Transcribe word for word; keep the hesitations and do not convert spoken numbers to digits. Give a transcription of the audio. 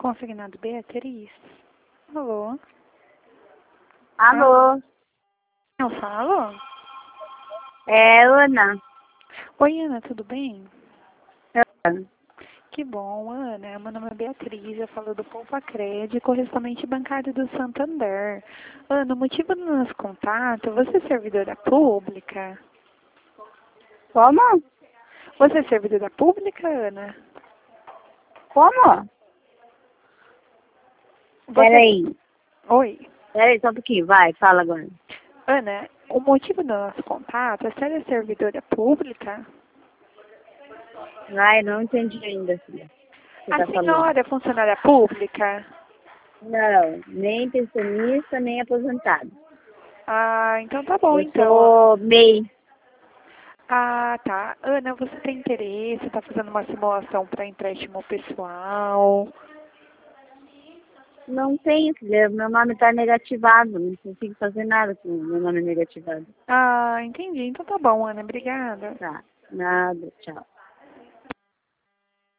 Consignado Beatriz. Alô? Alô? Eu falo? É, Ana. Oi, Ana, tudo bem? Ana. Que bom, Ana. Meu nome é Beatriz, eu falo do Poupa Crédito, correspondente bancário do Santander. Ana, o motivo do nosso contato, você é servidora pública? Como? Você é servidora pública, Ana? Como? Você... Peraí. Oi. Peraí, só um pouquinho. Vai, fala agora. Ana, o motivo do nosso contato, a senhora é servidora pública? Vai, não entendi ainda, filha. Você A tá falando. senhora é funcionária pública? Não, nem pensionista, nem aposentado. Ah, então tá bom, Eu então. sou M E I. Ah, tá. Ana, você tem interesse? Está fazendo uma simulação para empréstimo pessoal? Não tenho, filha. Meu nome tá negativado. Não consigo fazer nada com o meu nome negativado. Ah, entendi. Então tá bom, Ana. Obrigada. Tá. Nada. Tchau.